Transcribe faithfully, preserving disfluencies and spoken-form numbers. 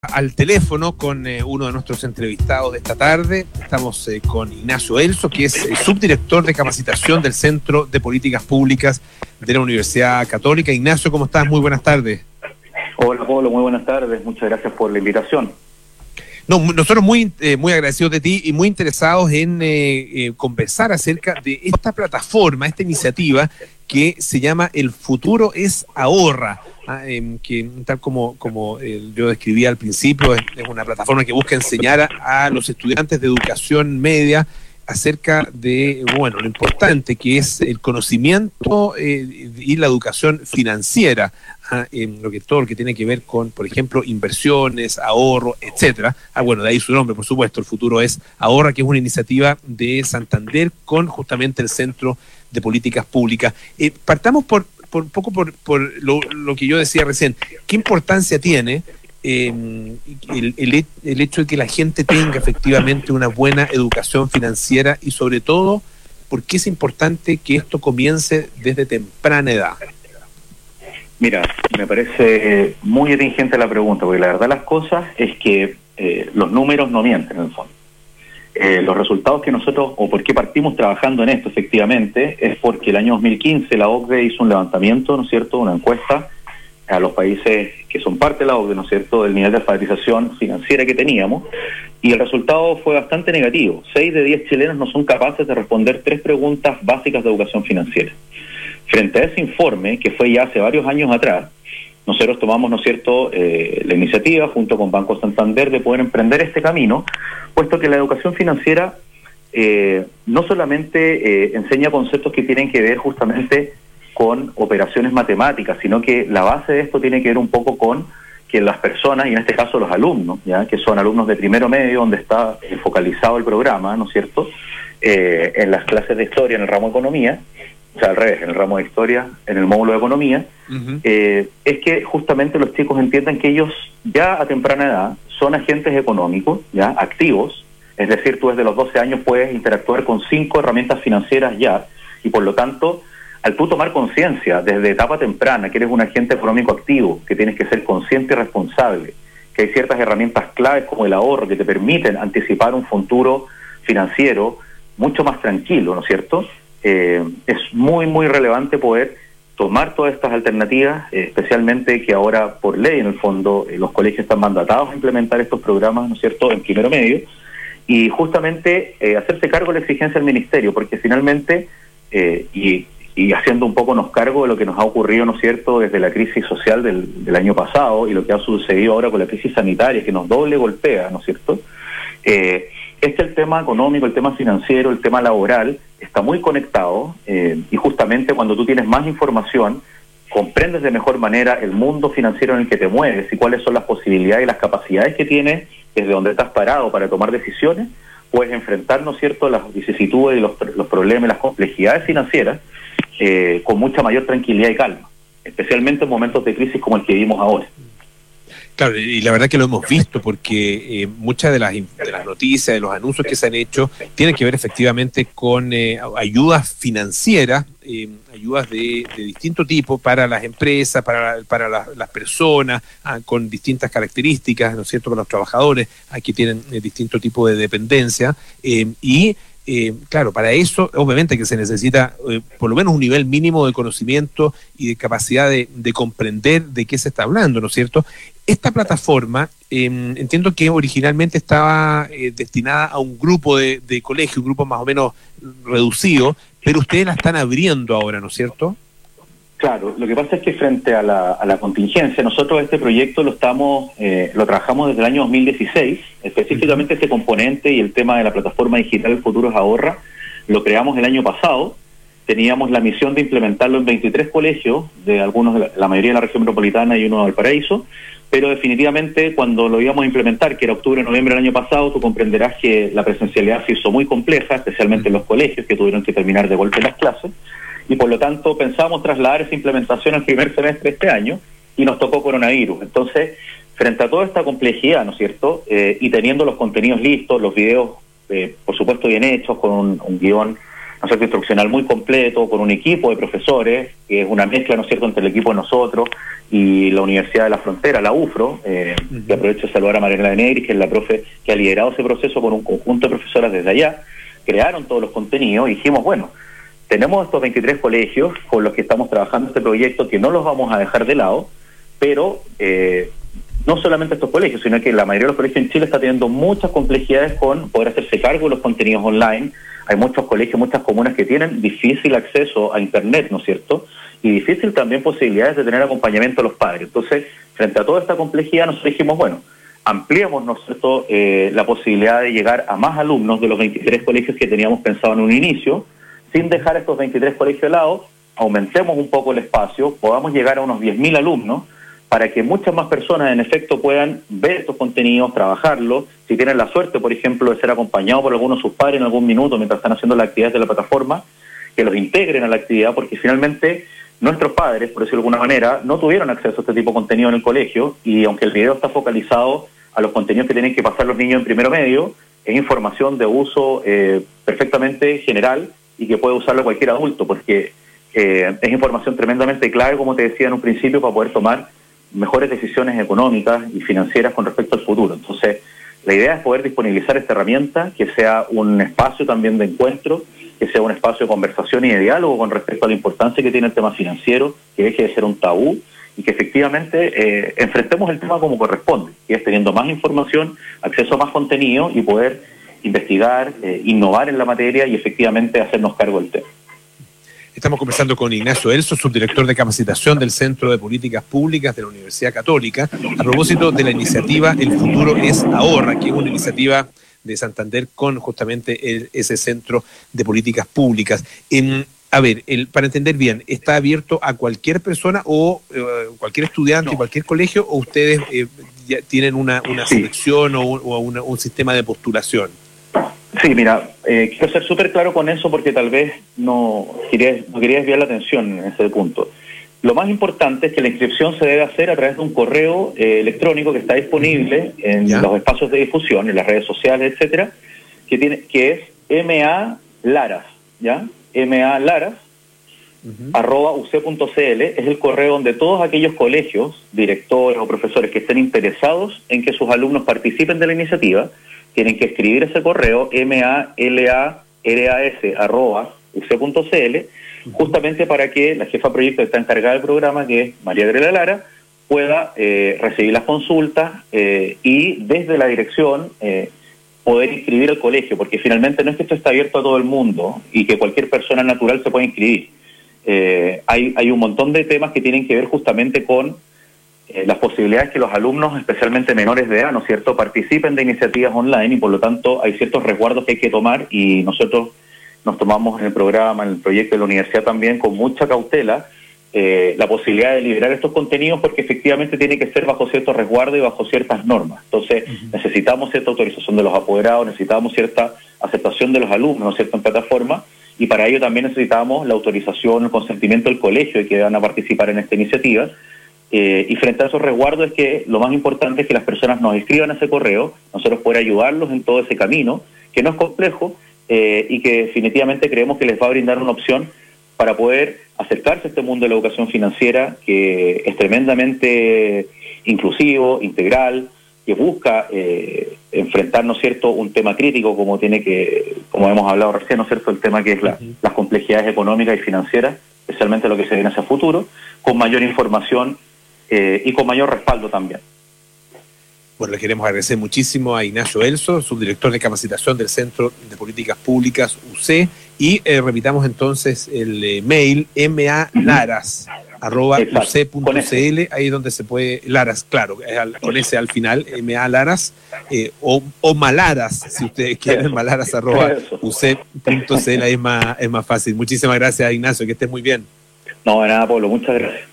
Al teléfono con eh, uno de nuestros entrevistados de esta tarde. Estamos eh, con Ignacio Elso, que es el subdirector de capacitación del Centro de Políticas Públicas de la Universidad Católica. Ignacio, ¿cómo estás? Muy buenas tardes. Hola, Pablo, muy buenas tardes. Muchas gracias por la invitación. No, nosotros muy, eh, muy agradecidos de ti y muy interesados en eh, eh, conversar acerca de esta plataforma, esta iniciativa que se llama El Futuro es Ahorra. Ah, eh, que tal como, como eh, yo describía al principio, es, es una plataforma que busca enseñar a, a los estudiantes de educación media acerca de, bueno, lo importante que es el conocimiento eh, y la educación financiera, ah, en lo que todo lo que tiene que ver con, por ejemplo, inversiones, ahorro, etcétera. Ah, bueno, de ahí su nombre, por supuesto, El Futuro es Ahorra, que es una iniciativa de Santander con justamente el Centro de Políticas Públicas. Eh, partamos por por un poco por, por lo, lo que yo decía recién. ¿Qué importancia tiene eh, el, el, el hecho de que la gente tenga efectivamente una buena educación financiera y sobre todo, por qué es importante que esto comience desde temprana edad? Mira, me parece muy atingente la pregunta, porque la verdad las cosas es que eh, los números no mienten en el fondo. Eh, los resultados que nosotros, o por qué partimos trabajando en esto efectivamente, es porque el año dos mil quince la O C D E hizo un levantamiento, ¿no es cierto?, una encuesta a los países que son parte de la O C D E, ¿no es cierto?, del nivel de alfabetización financiera que teníamos, y el resultado fue bastante negativo. Seis de diez chilenos no son capaces de responder tres preguntas básicas de educación financiera. Frente a ese informe, que fue ya hace varios años atrás, nosotros tomamos, ¿no es cierto?, eh, la iniciativa junto con Banco Santander de poder emprender este camino, puesto que la educación financiera eh, no solamente eh, enseña conceptos que tienen que ver justamente con operaciones matemáticas, sino que la base de esto tiene que ver un poco con que las personas, y en este caso los alumnos, ya que son alumnos de primero medio, donde está eh, focalizado el programa, ¿no es cierto?, eh, en las clases de historia, en el ramo de economía, o sea, al revés, en el ramo de historia, en el módulo de economía, uh-huh. eh, es que justamente los chicos entiendan que ellos ya a temprana edad son agentes económicos, ya activos, es decir, tú desde los doce años puedes interactuar con cinco herramientas financieras ya, y por lo tanto, al tú tomar conciencia desde etapa temprana que eres un agente económico activo, que tienes que ser consciente y responsable, que hay ciertas herramientas claves como el ahorro que te permiten anticipar un futuro financiero mucho más tranquilo, ¿no es cierto?, Eh, es muy, muy relevante poder tomar todas estas alternativas, eh, especialmente que ahora, por ley, en el fondo, eh, los colegios están mandatados a implementar estos programas, ¿no es cierto?, en primero medio, y justamente eh, hacerse cargo de la exigencia del Ministerio, porque finalmente, eh, y, y haciendo un poco nos cargo de lo que nos ha ocurrido, ¿no es cierto?, desde la crisis social del, del año pasado, y lo que ha sucedido ahora con la crisis sanitaria, que nos doble golpea, ¿no es cierto?, eh, Este el tema económico, el tema financiero, el tema laboral, está muy conectado eh, y justamente cuando tú tienes más información, comprendes de mejor manera el mundo financiero en el que te mueves y cuáles son las posibilidades y las capacidades que tienes desde donde estás parado para tomar decisiones, puedes enfrentar, ¿no es cierto?, las vicisitudes y los, los problemas y las complejidades financieras eh, con mucha mayor tranquilidad y calma, especialmente en momentos de crisis como el que vivimos ahora. Claro, y la verdad que lo hemos visto porque eh, muchas de las, de las noticias, de los anuncios que se han hecho, tienen que ver efectivamente con eh, ayudas financieras, eh, ayudas de, de distinto tipo para las empresas, para, para la, las personas, ah, con distintas características, ¿no es cierto?, para los trabajadores, aquí tienen eh, distinto tipo de dependencia, eh, y Eh, claro, para eso obviamente que se necesita eh, por lo menos un nivel mínimo de conocimiento y de capacidad de, de comprender de qué se está hablando, ¿no es cierto? Esta plataforma, eh, entiendo que originalmente estaba eh, destinada a un grupo de, de colegio, un grupo más o menos reducido, pero ustedes la están abriendo ahora, ¿no es cierto? Claro, lo que pasa es que frente a la, a la contingencia, nosotros este proyecto lo estamos, eh, lo trabajamos desde el año dos mil dieciséis, específicamente este componente y el tema de la plataforma digital El Futuro es Ahorra, lo creamos el año pasado, teníamos la misión de implementarlo en veintitrés colegios, de algunos, de la, la mayoría de la región metropolitana y uno de Valparaíso, pero definitivamente cuando lo íbamos a implementar, que era octubre, noviembre del año pasado, tú comprenderás que la presencialidad se hizo muy compleja, especialmente en los colegios que tuvieron que terminar de golpe las clases, y por lo tanto pensamos trasladar esa implementación al primer semestre de este año y nos tocó coronavirus. Entonces, frente a toda esta complejidad, ¿no es cierto?, eh, y teniendo los contenidos listos, los videos, eh, por supuesto, bien hechos, con un, un guión un centro instruccional muy completo, con un equipo de profesores, que es una mezcla, ¿no es cierto?, entre el equipo de nosotros y la Universidad de la Frontera, la U F R O, eh, uh-huh. que aprovecho de saludar a Mariana de Negri, que es la profe que ha liderado ese proceso con un conjunto de profesoras desde allá, crearon todos los contenidos y dijimos, bueno, tenemos estos veintitrés colegios con los que estamos trabajando este proyecto, que no los vamos a dejar de lado, pero eh, no solamente estos colegios, sino que la mayoría de los colegios en Chile está teniendo muchas complejidades con poder hacerse cargo de los contenidos online. Hay muchos colegios, muchas comunas que tienen difícil acceso a Internet, ¿no es cierto? Y difícil también posibilidades de tener acompañamiento a los padres. Entonces, frente a toda esta complejidad, nosotros dijimos, bueno, ampliemos, ¿no es cierto?, eh, la posibilidad de llegar a más alumnos de los veintitrés colegios que teníamos pensado en un inicio, sin dejar estos veintitrés colegios de lado, aumentemos un poco el espacio, podamos llegar a unos diez mil alumnos, para que muchas más personas en efecto puedan ver estos contenidos, trabajarlos, si tienen la suerte, por ejemplo, de ser acompañados por algunos de sus padres en algún minuto mientras están haciendo las actividades de la plataforma, que los integren a la actividad, porque finalmente nuestros padres, por decirlo de alguna manera, no tuvieron acceso a este tipo de contenido en el colegio, y aunque el video está focalizado a los contenidos que tienen que pasar los niños en primero medio, es información de uso eh, perfectamente general y que puede usarlo cualquier adulto, porque eh, es información tremendamente clave, como te decía en un principio, para poder tomar mejores decisiones económicas y financieras con respecto al futuro. Entonces, la idea es poder disponibilizar esta herramienta, que sea un espacio también de encuentro, que sea un espacio de conversación y de diálogo con respecto a la importancia que tiene el tema financiero, que deje de ser un tabú y que efectivamente eh, enfrentemos el tema como corresponde, que es teniendo más información, acceso a más contenido y poder investigar, eh, innovar en la materia y efectivamente hacernos cargo del tema. Estamos conversando con Ignacio Elso, subdirector de capacitación del Centro de Políticas Públicas de la Universidad Católica, a propósito de la iniciativa El Futuro es Ahorra, que es una iniciativa de Santander con justamente el, ese Centro de Políticas Públicas. En, a ver, el, para entender bien, ¿está abierto a cualquier persona o eh, cualquier estudiante, no. cualquier colegio, o ustedes eh, ya tienen una, una sí. selección o, o una, un sistema de postulación? Sí, mira, eh, quiero ser súper claro con eso porque tal vez no quería, no quería desviar la atención en ese punto. Lo más importante es que la inscripción se debe hacer a través de un correo eh, electrónico que está disponible en ¿Ya? los espacios de difusión, en las redes sociales, etcétera, que tiene que es malaras, ¿ya? malaras, uh-huh. arroba uc.cl, es el correo donde todos aquellos colegios, directores o profesores que estén interesados en que sus alumnos participen de la iniciativa, tienen que escribir ese correo malaras arroba uc.cl, justamente para que la jefa de proyecto que está encargada del programa, que es María Grela Lara, pueda eh, recibir las consultas eh, y desde la dirección eh, poder inscribir al colegio, porque finalmente no es que esto está abierto a todo el mundo y que cualquier persona natural se pueda inscribir. Eh, hay, hay un montón de temas que tienen que ver justamente con Eh, las posibilidades que los alumnos, especialmente menores de edad, ¿no es cierto?, participen de iniciativas online y por lo tanto hay ciertos resguardos que hay que tomar y nosotros nos tomamos en el programa, en el proyecto de la universidad también con mucha cautela eh, la posibilidad de liberar estos contenidos porque efectivamente tiene que ser bajo ciertos resguardos y bajo ciertas normas. Entonces uh-huh. necesitamos cierta autorización de los apoderados, necesitamos cierta aceptación de los alumnos, ¿no es cierto?, en plataforma, y para ello también necesitamos la autorización, el consentimiento del colegio de que van a participar en esta iniciativa. Eh, y frente a esos resguardos es que lo más importante es que las personas nos escriban a ese correo, nosotros poder ayudarlos en todo ese camino, que no es complejo eh, y que definitivamente creemos que les va a brindar una opción para poder acercarse a este mundo de la educación financiera, que es tremendamente inclusivo, integral, que busca eh, enfrentar, ¿no es cierto?, un tema crítico como tiene que, como hemos hablado recién, ¿no es cierto?, el tema que es la, uh-huh. las complejidades económicas y financieras, especialmente lo que se viene hacia futuro, con mayor información Eh, y con mayor respaldo también. Bueno, le queremos agradecer muchísimo a Ignacio Elso, subdirector de capacitación del Centro de Políticas Públicas U C, y eh, repitamos entonces el eh, mail malaras arroba uc.cl, ahí es donde se puede, Laras, claro, al, con ese al final, malaras, eh, o, o malaras, si ustedes quieren, malaras arroba uc.cl, ahí es más, es más fácil. Muchísimas gracias, Ignacio, que estés muy bien. No, de nada, Pablo, muchas gracias.